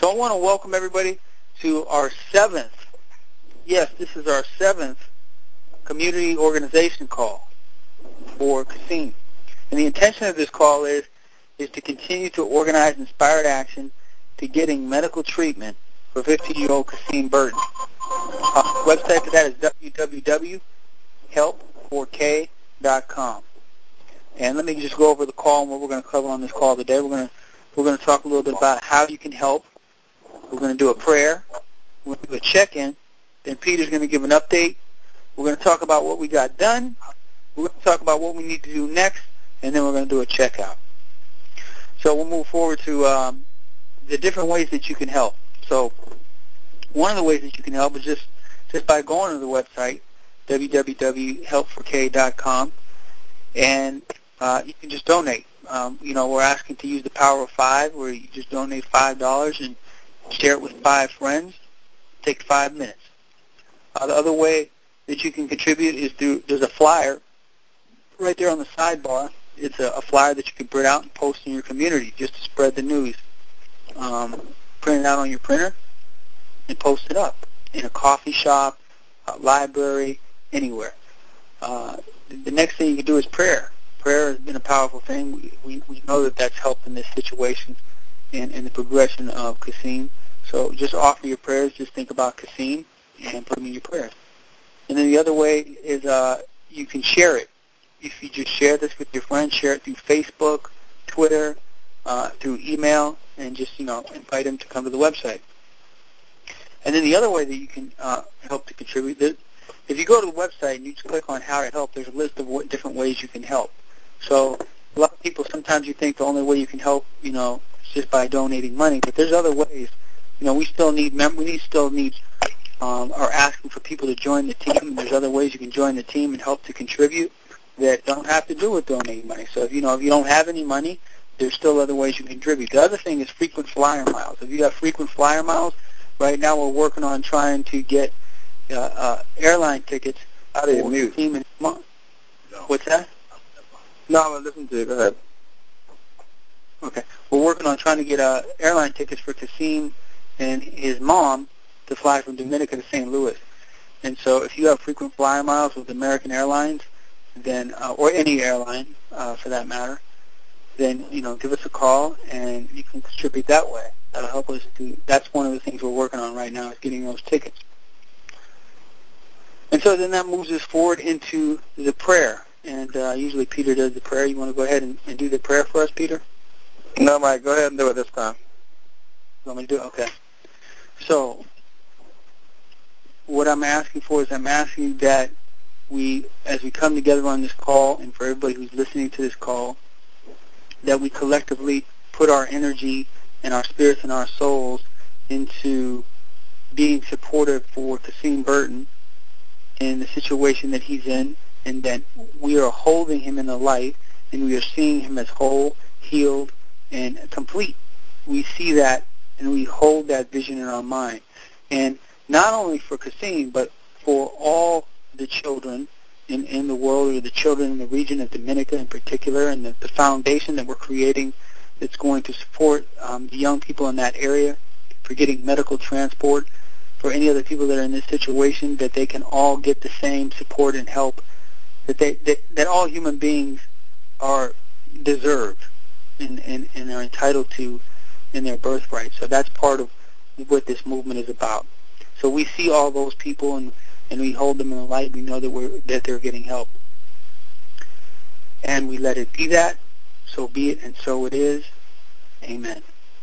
So I want to welcome everybody to our 7th, yes, this is our 7th community organization call for Kassim. And the intention of this call is to continue to organize inspired action to getting medical treatment for 15-year-old Kassim Burton. Website for that is www.help4k.com. And let me just go over the call and what we're going to cover on this call today. We're going to talk a little bit about how you can help. We're going to do a prayer. We're going to do a check-in. Then Peter's going to give an update. We're going to talk about what we got done. We're going to talk about what we need to do next, and then we're going to do a checkout. So we'll move forward to the different ways that you can help. So one of the ways that you can help is just by going to the website, www.help4k.com, and you can just donate. We're asking to use the power of 5, where you just donate $5 and share it with 5 friends. Take 5 minutes. The other way that you can contribute is there's a flyer right there on the sidebar. It's a flyer that you can print out and post in your community just to spread the news. Print it out on your printer and post it up in a coffee shop, a library, anywhere. The next thing you can do is prayer. Prayer has been a powerful thing. We know that that's helped in this situation and in the progression of Kassim. So just offer your prayers. Just think about Kassim and put them in your prayers. And then the other way is you can share it. If you just share this with your friends, share it through Facebook, Twitter, through email, and just invite them to come to the website. And then the other way that you can help to contribute, if you go to the website and you just click on how to help, there's a list of different ways you can help. So a lot of people, sometimes you think the only way you can help, is just by donating money, but there's other ways. We still need are asking for people to join the team, and there's other ways you can join the team and help to contribute that don't have to do with donating money. So if you don't have any money, there's still other ways you can contribute. The other thing is frequent flyer miles. If you have frequent flyer miles, right now we're working on trying to get airline tickets for the team and month. No. What's that? No, I'm listening to you. Go ahead. Okay. We're working on trying to get airline tickets for Kassim and his mom to fly from Dominica to St. Louis. And so if you have frequent flyer miles with American Airlines, then or any airline for that matter, then give us a call and you can contribute that way. That'll help us that's one of the things we're working on right now, is getting those tickets. And so then that moves us forward into the prayer. And usually Peter does the prayer. You want to go ahead and do the prayer for us, Peter? No, Mike, go ahead and do it this time. You want me to do it? Okay. So what I'm asking for is I'm asking that as we come together on this call, and for everybody who's listening to this call, that we collectively put our energy and our spirits and our souls into being supportive for Kassim Burton in the situation that he's in, and that we are holding him in the light, and we are seeing him as whole, healed, and complete. We see that, and we hold that vision in our mind. And not only for Kassim, but for all the children in the world, or the children in the region of Dominica in particular, and the foundation that we're creating that's going to support the young people in that area, for getting medical transport, for any other people that are in this situation, that they can all get the same support and help that all human beings are deserved and are entitled to in their birthright. So that's part of what this movement is about. So we see all those people and we hold them in the light. We know that they're getting help. And we let it be that. So be it, and so it is. Amen.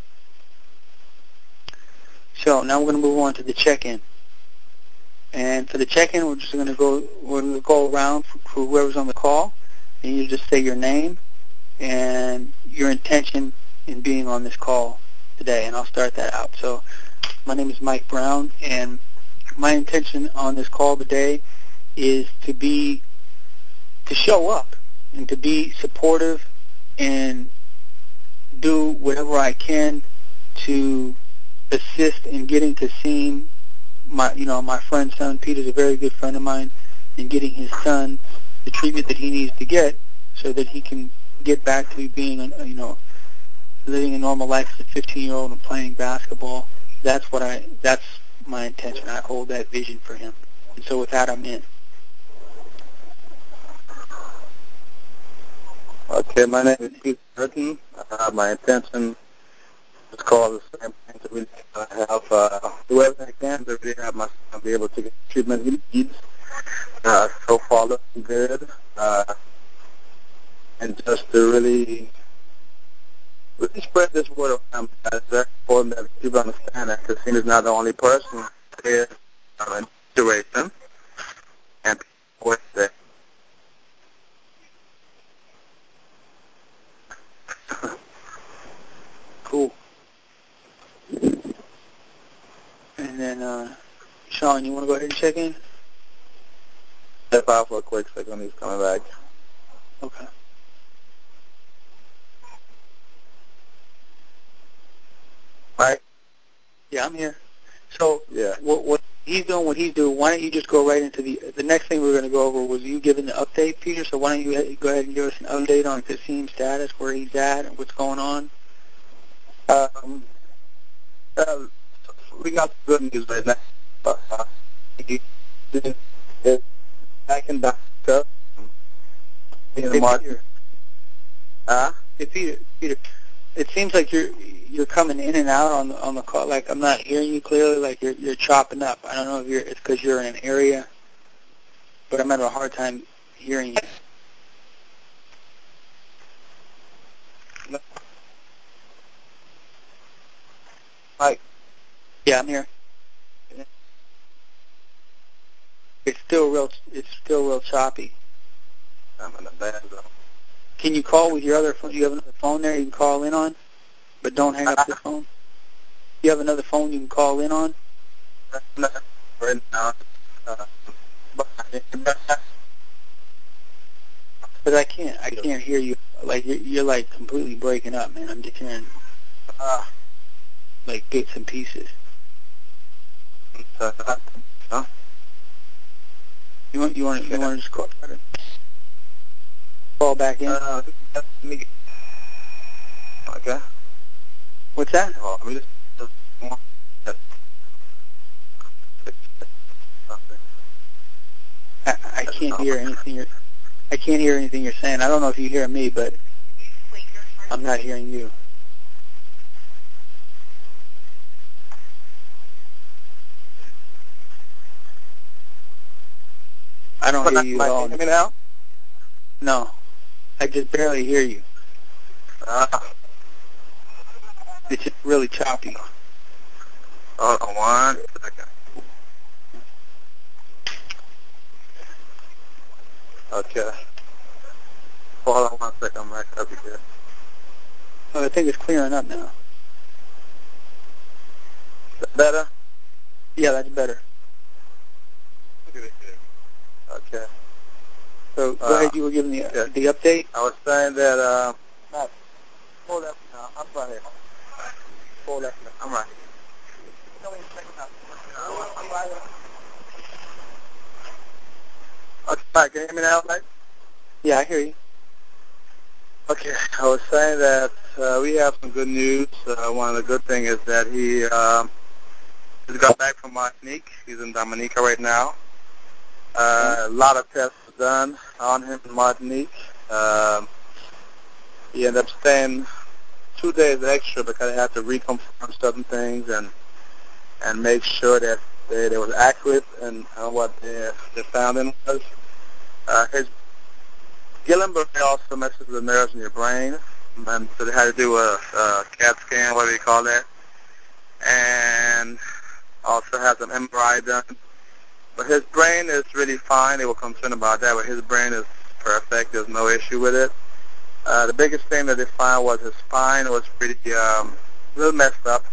So now we're going to move on to the check-in. And for the check-in, we're going to go around for whoever's on the call, and you just say your name and your intention in being on this call today, and I'll start that out. So my name is Mike Brown, and my intention on this call today is to show up and to be supportive and do whatever I can to assist in getting Kassim, my friend's son. Peter's a very good friend of mine, in getting his son the treatment that he needs to get so that he can get back to being living a normal life as a 15-year-old and playing basketball. That's my intention. I hold that vision for him. And so with that, I'm in. Okay, my name is Keith Burton. My intention is called the same thing to really do everything I can to really have my son be able to get the treatment he needs. So far, looking good. And just to really spread this word around. It's very important that people understand that Kasim is not the only person in a situation. And people with it. Cool. And then, Sean, you want to go ahead and check in? Step out for a quick second. He's coming back. Okay. Mike? Yeah, I'm here. So Yeah. what he's doing, why don't you just go right into the next thing we were going to go over was you giving the update, Peter, so why don't you go ahead and give us an update on Kasim's status, where he's at, and what's going on? We got good news right now. He is back in Dhaka. In the market. Hey, Peter, it seems like you're coming in and out on the call. Like I'm not hearing you clearly. Like you're chopping up. I don't know if it's because you're in an area, but I'm having a hard time hearing you. Mike? Yeah, I'm here. It's still real choppy. I'm in a bad zone. Can you call with your other phone? Do you have another phone there you can call in on? But don't hang up the phone. You have another phone you can call in on? Right now. But I can't hear you. Like you're like completely breaking up, man. I'm just hearing like bits and pieces. You want to just call back in? Okay. What's that? Let me just I can't hear anything. I can't hear anything you're saying. I don't know if you hear me, but I'm not hearing you. I don't hear you at all. Hear me now? No, I just barely hear you. It's just really choppy. Hold on 1 second. Okay. Hold on 1 second. I'm right up here. Oh, I think it's clearing up now. Is that better? Yeah, that's better. Okay. So go ahead. You were giving the update. I was saying that. Hold up now. I'm right here. Hold up now. I'm right. Okay, can you hear me now, Mike? Yeah, I hear you. Okay, I was saying that we have some good news. One of the good things is that he just got back from Martinique. He's in Dominica right now. A lot of tests were done on him in Martinique. He ended up staying 2 days extra because they had to reconfirm certain things and make sure that they was accurate and what they found in was. His Guillain-Barré also messes with the nerves in your brain, and so they had to do a CAT scan, whatever you call that, and also has an MRI done. But his brain is really fine. They were concerned about that, but his brain is perfect. There's no issue with it. The biggest thing that they found was his spine was pretty a little messed up.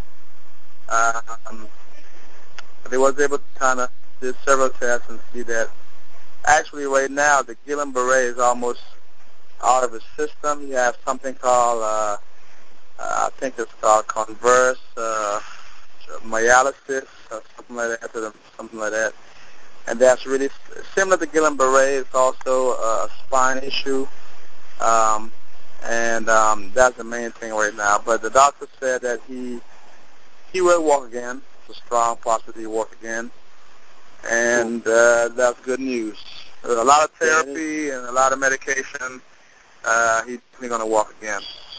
They was able to kind of do several tests and see that actually right now the Guillain-Barré is almost out of his system. He has something called, I think it's called converse myelitis or something like that. And that's really similar to Guillain-Barré. It's also a spine issue. and that's the main thing right now. But the doctor said that he will walk again. It's a strong possibility he'll walk again, and that's good news. There's a lot of therapy and a lot of medication. He's definitely going to walk again.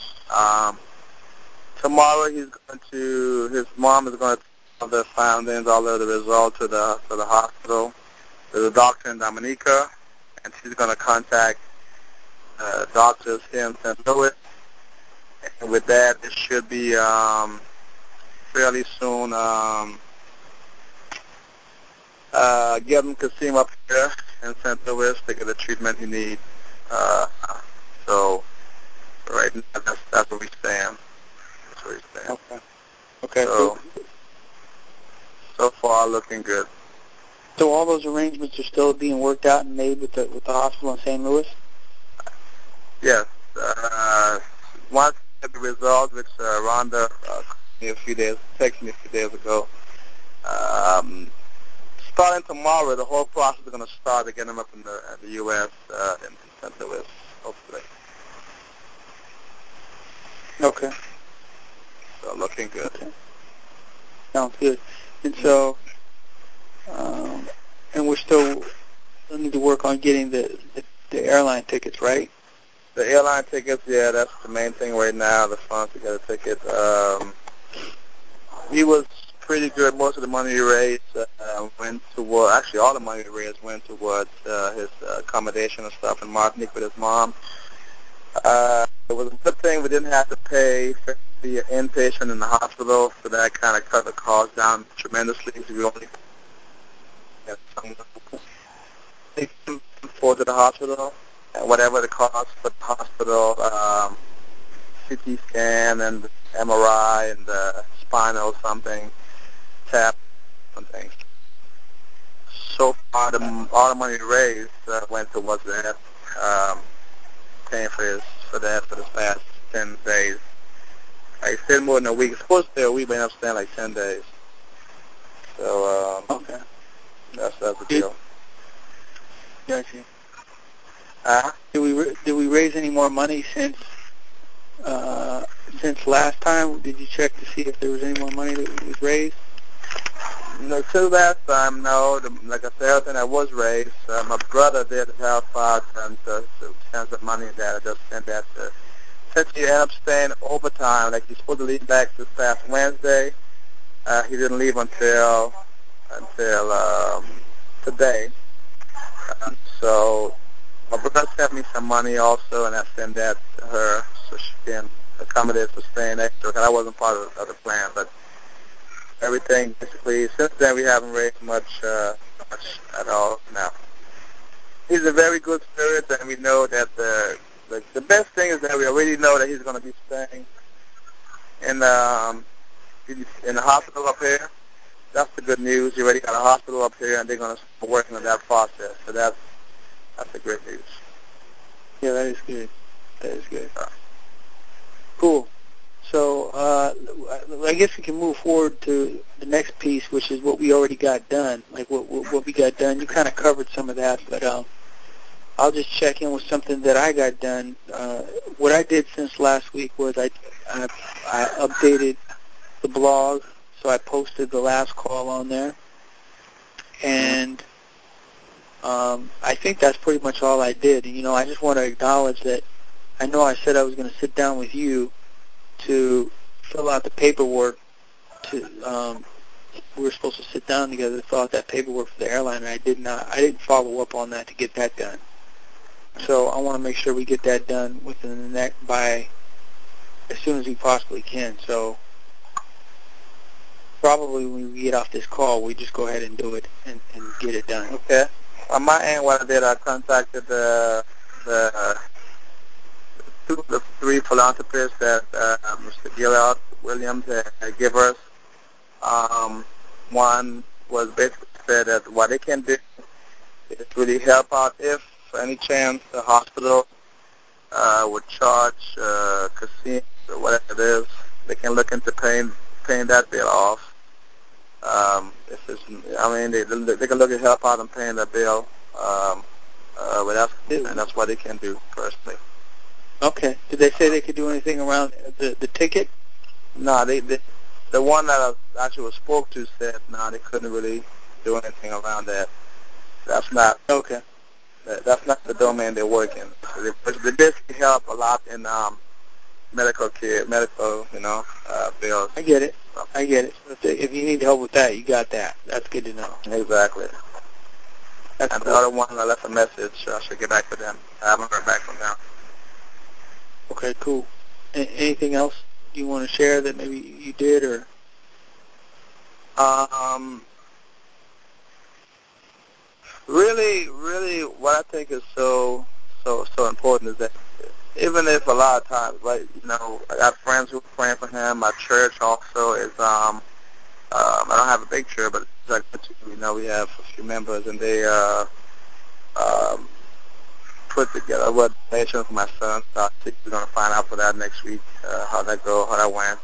Tomorrow his mom is going to tell the findings, all of the results to the hospital. There's a doctor in Dominica, and she's going to contact doctors here in St. Louis. And with that, it should be fairly soon. Get to see him up here in St. Louis to get the treatment he needs. So right now, that's where we stand. That's where we stand. Okay. So far, looking good. So all those arrangements are still being worked out and made with the hospital in St. Louis? Yes. Once we get the results, which Rhonda texted me a few days ago, starting tomorrow, the whole process is going to start to get him up in the U.S. In St. Louis, hopefully. Okay. So looking good. Okay. Sounds good. And so, and we still need to work on getting the airline tickets, right? The airline tickets, yeah, that's the main thing right now, the funds to get a ticket. He was pretty good. Most of the money he raised went toward, actually all the money he raised went towards his accommodation and stuff in Martinique with his mom. It was a good thing we didn't have to pay for the inpatient in the hospital, so that kind of cut the cost down tremendously. So we only had some for to the hospital, and whatever the cost for the hospital, CT scan and the MRI and the spinal something, tap and things. So far, all the money raised went towards that, paying for that for the past 10 days. I stayed more than a week. It's supposed to stay a week, but I ended up staying like 10 days. So okay, that's the deal. Gotcha. Did we raise any more money since last time? Did you check to see if there was any more money that was raised? No, since last time, no. Like I said, everything that was raised, my brother did help out and to send some money that I just sent that to. Since he ended up staying overtime, like he's supposed to leave back this past Wednesday, he didn't leave until today. So my brother sent me some money also, and I sent that to her so she can accommodate for staying extra. Because I wasn't part of the plan, but everything basically since then we haven't raised much at all now. He's a very good spirit, and we know that the best thing is that we already know that he's going to be staying in the hospital up here. That's the good news. You already got a hospital up here, and they're going to start working on that process. So that's the great news. Yeah, that is good. That is good. Cool. So I guess we can move forward to the next piece, which is what we already got done. Like what we got done. You kind of covered some of that, but I'll just check in with something that I got done. What I did since last week was I updated the blog, so I posted the last call on there, and I think that's pretty much all I did. You know, I just want to acknowledge that I know I said I was going to sit down with you to fill out the paperwork. We were supposed to sit down together to fill out that paperwork for the airline, and I didn't follow up on that to get that done. So I want to make sure we get that done within the by as soon as we possibly can. So probably when we get off this call, we just go ahead and do it and get it done. Okay. On my end, what I did, I contacted the three philanthropists that Mr. Gillard Williams gave us. One was basically said that what they can do is really help out if, for any chance, the hospital would charge casinos or whatever it is. They can look into paying that bill off. If it's, they can look at help out and paying that bill. And that's what they can do personally. Okay. Did they say they could do anything around the ticket? No, the one that I actually spoke to said no, they couldn't really do anything around that. That's not Okay. That's not the domain they work in. They basically help a lot in medical care, medical, bills. I get it. I get it. If you need help with that, you got that. That's good to know. Exactly. That's and cool. the other one, I left a message. I should get back to them. I haven't heard back from them. Okay, cool. Anything else you want to share that maybe you did or? Really, what I think is so important is that even if a lot of times, like, I got friends who are praying for him. My church also is, I don't have a big church, but it's like, we have a few members, and they put together what donation for my son. So I think we're going to find out for that next week, how that went.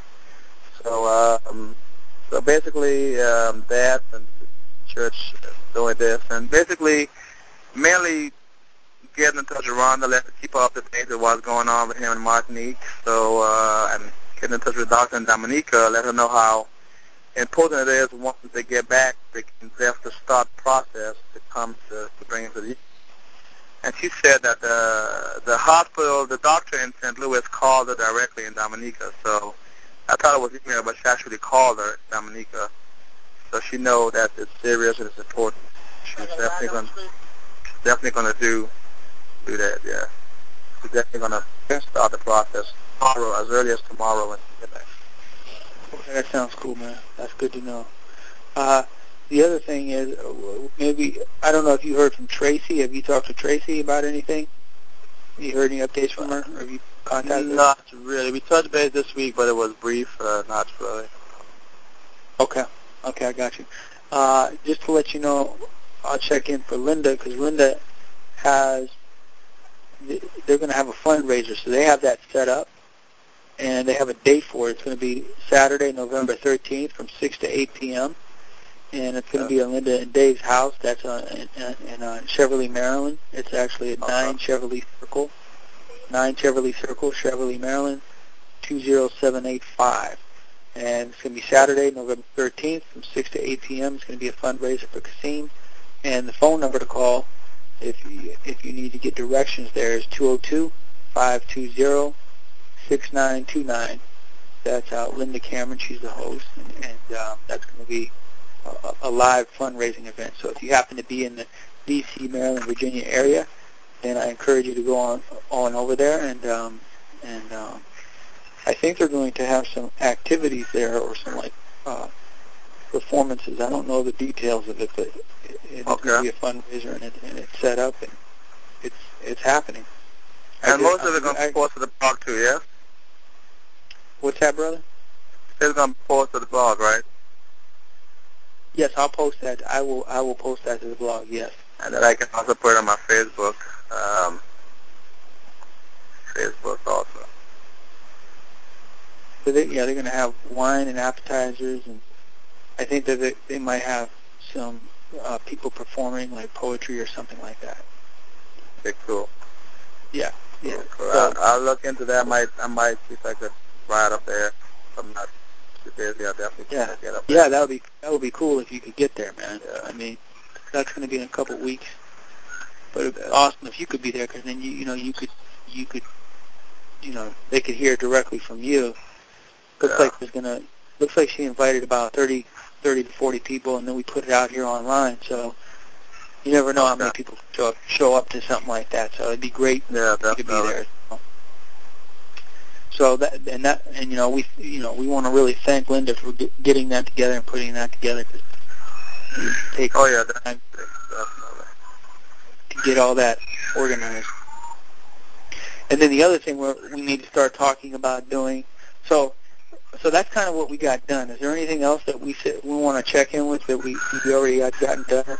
So basically, that and the church doing this, and basically, mainly getting in touch with Rhonda, let her keep up to date with what's going on with him in Martinique. So, and getting in touch with Dr. and Dominica, let her know how important it is once they get back, they have to start the process to come to bring him to the. And she said that the hospital, the doctor in St. Louis called her directly in Dominica. So I thought it was email, but she actually called her, Dominica. So she knows that it's serious and it's important. She's definitely going to do that, yeah. She's definitely going to start the process tomorrow, as early as tomorrow when she gets back. Okay, that sounds cool, man. That's good to know. The other thing is, maybe, I don't know if you heard from Tracy. Have you talked to Tracy about anything? Have you heard any updates from her? Or have you contacted her? Not really. We touched base this week, but it was brief, not really. Okay, I got you. Just to let you know, I'll check in for Linda, because Linda they're going to have a fundraiser, so they have that set up, and they have a date for it. It's going to be Saturday, November 13th from 6 to 8 p.m., and it's going to be at Linda and Dave's house. That's in Cheverly, Maryland. It's actually at 9 Cheverly Circle, Cheverly, Maryland, 20785. And it's going to be Saturday, November 13th from 6 to 8 p.m. It's going to be a fundraiser for Kasim. And the phone number to call if you need to get directions there is 202-520-6929. That's Linda Cameron. She's the host, and that's going to be a live fundraising event. So if you happen to be in the D.C., Maryland, Virginia area, then I encourage you to go on over there. And I think they're going to have some activities there or some performances. I don't know the details of it, but it's going to be a fundraiser, and it's set up, and it's happening. And most of it going to be posted to the blog too, yes? What's that, brother? It's going to be posted to the blog, right? Yes, I'll post that. I will post that to the blog. Yes. And then I can also put it on my Facebook. Facebook also. So they're going to have wine and appetizers, and I think that they might have some people performing like poetry or something like that. Okay, cool. Yeah. Cool. So, I'll look into that. I might see if I could ride up there. If I'm not too busy, I'll definitely get up there. Yeah, that would be cool if you could get there, man. Yeah. I mean, that's going to be in a couple of weeks. But it'd be awesome if you could be there, because then you could they could hear directly from you. Looks like she invited about 30 to 40 people, and then we put it out here online. So you never know how many people show up to something like that. So it'd be great if you could be there. So we want to really thank Linda for getting that together and putting that together. Cause it takes time to get all that organized. And then the other thing we need to start talking about doing. So that's kind of what we got done. Is there anything else that we want to check in with that we already gotten done?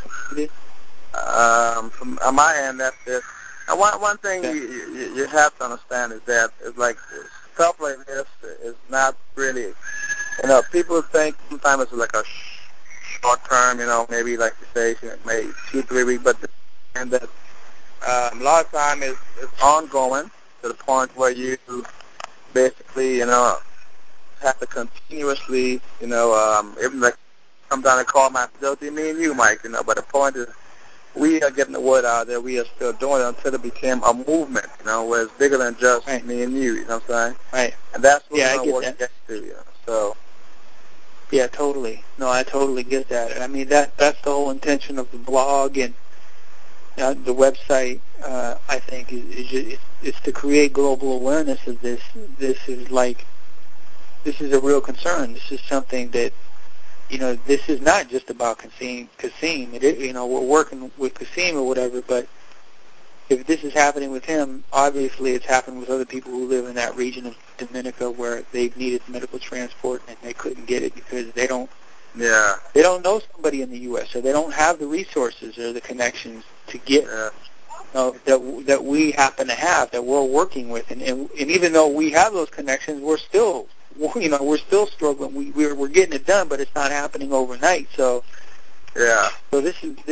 From on my end, that's it. And one thing you have to understand is that it's like stuff like this is not really, people think sometimes it's like a short term, maybe like you say, maybe 2-3 weeks, but and that a lot of time is ongoing, to the point where you basically, have to continuously, even like sometimes I call my facility, me and you, Mike, but the point is we are getting the word out there. We are still doing it until it became a movement, where it's bigger than just me and you, know what I'm saying? Right. And that's what I we're working to, so. Yeah, totally. No, I totally get that. I mean, that's the whole intention of the blog and the website. I think is to create global awareness of this. This is a real concern. This is something that, this is not just about Qasim. We're working with Qasim or whatever, but if this is happening with him, obviously it's happened with other people who live in that region of Dominica where they've needed medical transport and they couldn't get it because they don't know somebody in the U.S. or they don't have the resources or the connections to get that we happen to have, that we're working with. And even though we have those connections, we're still struggling. We're getting it done, but it's not happening overnight. So So this is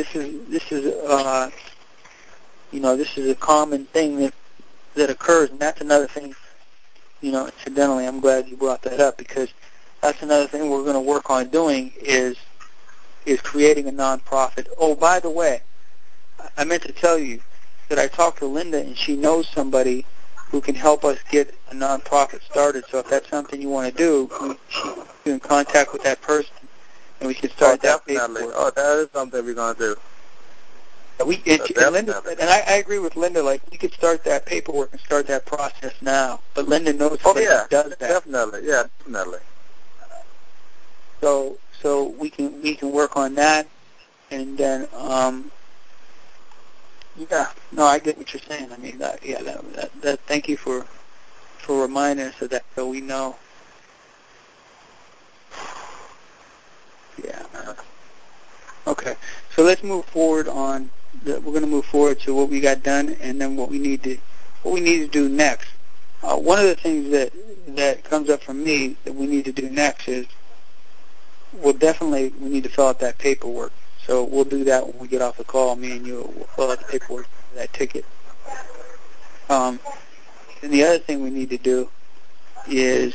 this is a common thing that occurs, and that's another thing. Incidentally, I'm glad you brought that up because that's another thing we're going to work on doing is creating a nonprofit. Oh, by the way, I meant to tell you that I talked to Linda, and she knows somebody who can help us get a nonprofit started. So if that's something you want to do, you in contact with that person, and we can start that paperwork. Oh, that is something we're going to do. And Linda, and I agree with Linda. Like we could start that paperwork and start that process now. But Linda knows somebody who does that. Definitely. So we can work on that, and then I get what you're saying. I mean that thank you for reminding us of that, so we know. Yeah. Okay. So let's move forward on. We're going to move forward to what we got done, and then what we need to do next. One of the things that comes up for me that we need to do next is, we need to fill out that paperwork. So we'll do that when we get off the call. Me and you will fill out the paperwork for that ticket. And the other thing we need to do is,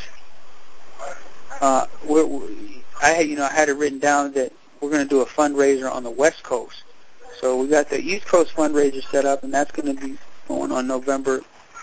I had it written down that we're going to do a fundraiser on the West Coast. So we got the East Coast fundraiser set up, and that's going to be going on November.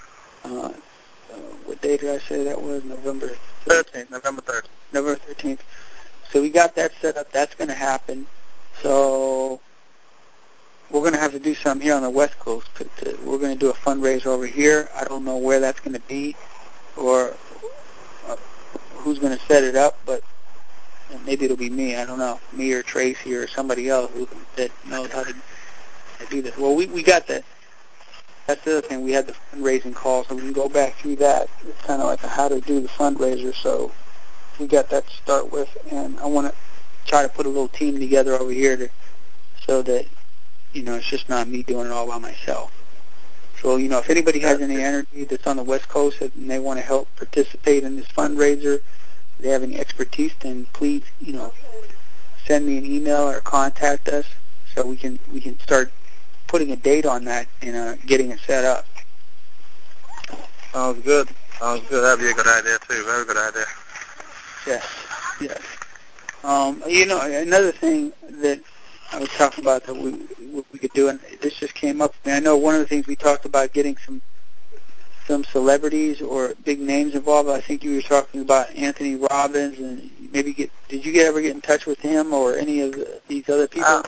What day did I say that was? November 13th. November 13th. So we got that set up. That's going to happen. So we're going to have to do something here on the West Coast. We're going to do a fundraiser over here. I don't know where that's going to be or who's going to set it up, but maybe it'll be me. I don't know, me or Tracy or somebody else that knows how to do this. Well, we got that. That's the other thing. We had the fundraising call, so we can go back through that. It's kind of like how to do the fundraiser. So we got that to start with, and I want to try to put a little team together over here so that it's just not me doing it all by myself. So if anybody has any energy that's on the West Coast and they want to help participate in this fundraiser, if they have any expertise, then please send me an email or contact us so we can start putting a date on that and getting it set up. Sounds good. That'd be a good idea too. Very good idea. Yes. Another thing that I was talking about that we could do, and this just came up. I know one of the things we talked about getting some celebrities or big names involved. I think you were talking about Anthony Robbins, and maybe did you ever get in touch with him or any of these other people?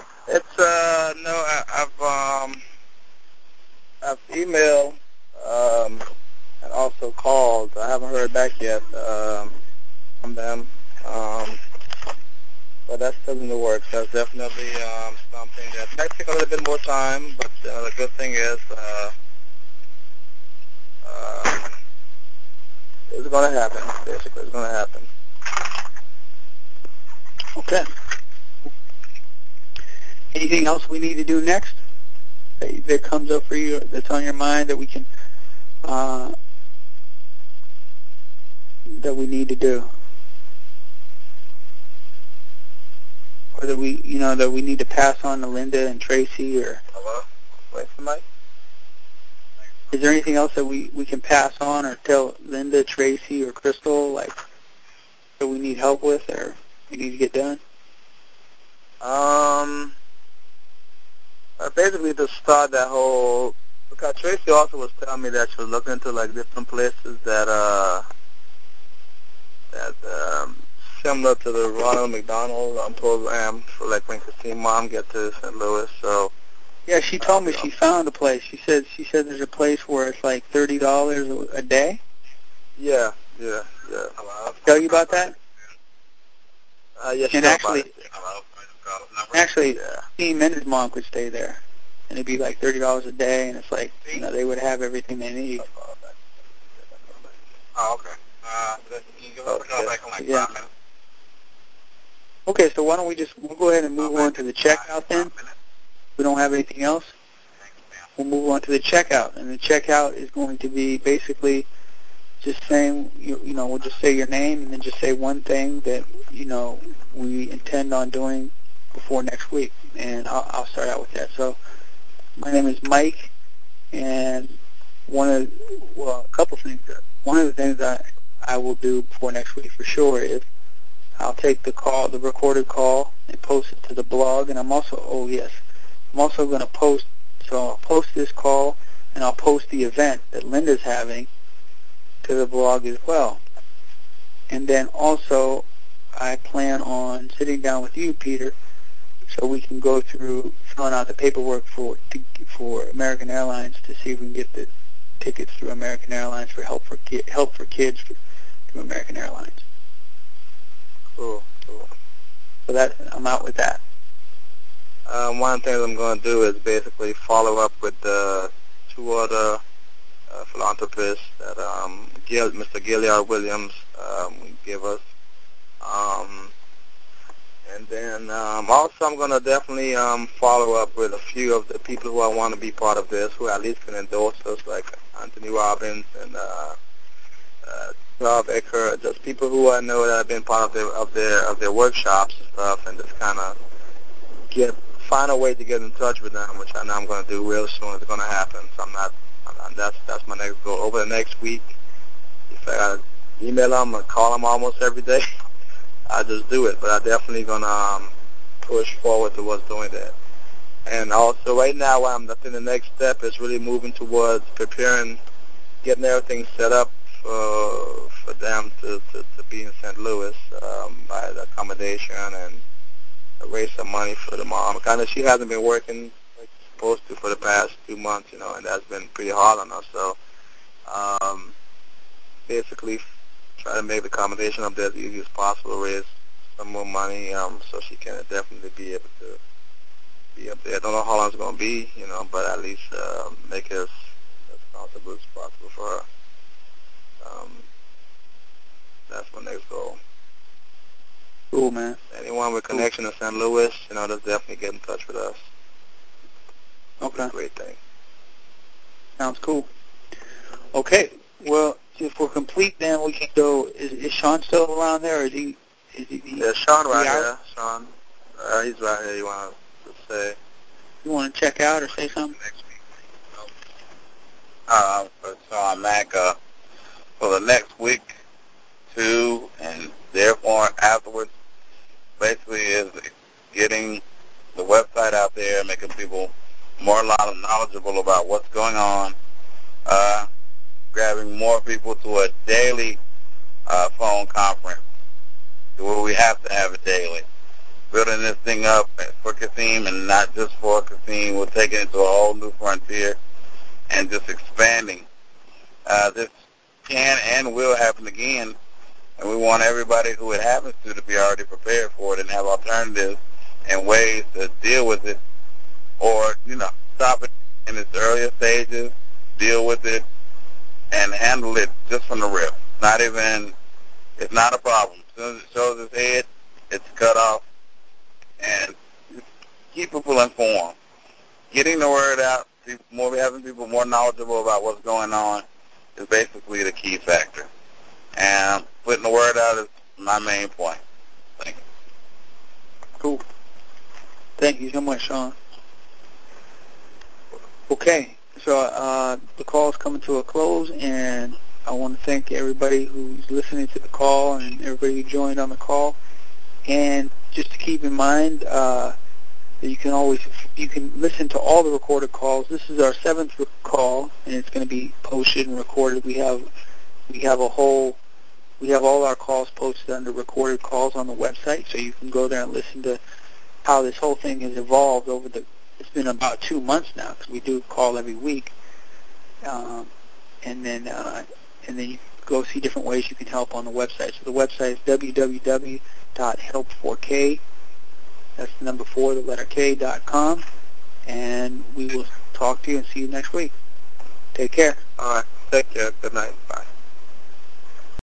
I've emailed and also called. I haven't heard back yet from them. But that's still in the works. That's definitely something that might take a little bit more time, but the good thing is it's going to happen. Basically, it's going to happen. Okay. Anything else we need to do next that comes up for you, that's on your mind that we can that we need to do? Or that we need to pass on to Linda and Tracy or... Hello? Wait for Mike? Is there anything else that we can pass on or tell Linda, Tracy, or Crystal, like, that we need help with or we need to get done? Basically to start that whole, because Tracy also was telling me that she was looking into like different places that similar to the Ronald McDonald program for like when Christine mom get to St. Louis. So yeah, she told me she found a place. She said there's a place where it's like $30 a day. Yeah. Tell you about that? Yeah, and actually, yeah. Steve and his mom could stay there, and it'd be like $30 a day, and it's like, you know, they would have everything they need. Oh, okay. Can you give us a call back in like 5 minutes? Okay, so why don't we'll go ahead and move on to the checkout then. We don't have anything else. We'll move on to the checkout, and the checkout is going to be basically just saying, you know, we'll just say your name and then just say one thing that, you know, we intend on doing before next week, and I'll start out with that. So my name is Mike, and a couple things. One of the things that I will do before next week for sure is I'll take the recorded call, and post it to the blog, and I'm also going to post, so I'll post this call, and I'll post the event that Linda's having to the blog as well. And then also, I plan on sitting down with you, Peter, so we can go through filling out the paperwork for American Airlines to see if we can get the tickets through American Airlines for help for kids through American Airlines. Cool. So that I'm out with that. One of the things I'm going to do is basically follow up with the two other philanthropists that Mr. Gilliard Williams gave us. And then also I'm going to definitely follow up with a few of the people who I want to be part of this, who at least can endorse us, like Anthony Robbins and Rob Ecker, just people who I know that have been part of their workshops and stuff, and just kind of find a way to get in touch with them, which I know I'm going to do real soon. It's going to happen. So that's my next goal. Over the next week, if I got to email them or call them almost every day, I'll just do it. But I'm definitely going to push forward towards doing that. And also right now, I think the next step is really moving towards preparing, getting everything set up for them to be in St. Louis, by the accommodation and raise some money for the mom. Kind of, she hasn't been working like she's supposed to for the past 2 months, you know, and that's been pretty hard on her. So basically try to make the accommodation up there as easy as possible, raise some more money so she can definitely be able to be up there. I don't know how long it's going to be, you know, but at least make it as comfortable as possible for her. That's my next goal. Cool, man. Anyone with connection to St. Louis, you know, just definitely get in touch with us. Okay. Great thing. Sounds cool. Okay. Well, if we're complete, then we can go. Is Sean still around there, or is he? Yeah, Sean right here. Sean, he's right here. You want to say? You want to check out or say something? Next week. So I'm back for the next week, too, and therefore afterwards, basically is getting the website out there, making people more knowledgeable about what's going on, grabbing more people to a daily phone conference, where we have to have it daily. Building this thing up for Kasim, and not just for Kasim, we're taking it to a whole new frontier and just expanding. This can and will happen again, and we want everybody who it happens to be already prepared for it and have alternatives and ways to deal with it, or, you know, stop it in its earlier stages, deal with it, and handle it just from the rip. It's not a problem. As soon as it shows its head, it's cut off, and keep people informed. Getting the word out, having people more knowledgeable about what's going on is basically the key factor. And putting the word out is my main point. Thank you. Cool. Thank you so much, Sean. Okay, So the call is coming to a close, and I want to thank everybody who's listening to the call and everybody who joined on the call. And just to keep in mind that you can listen to all the recorded calls. This is our 7th call, and it's going to be posted and recorded. We have all our calls posted under recorded calls on the website, so you can go there and listen to how this whole thing has evolved over it's been about 2 months now, because we do call every week. And then you go see different ways you can help on the website. So the website is www.help4k. That's the number 4, the letter K.com. And we will talk to you and see you next week. Take care. All right. Take care. Good night. Bye.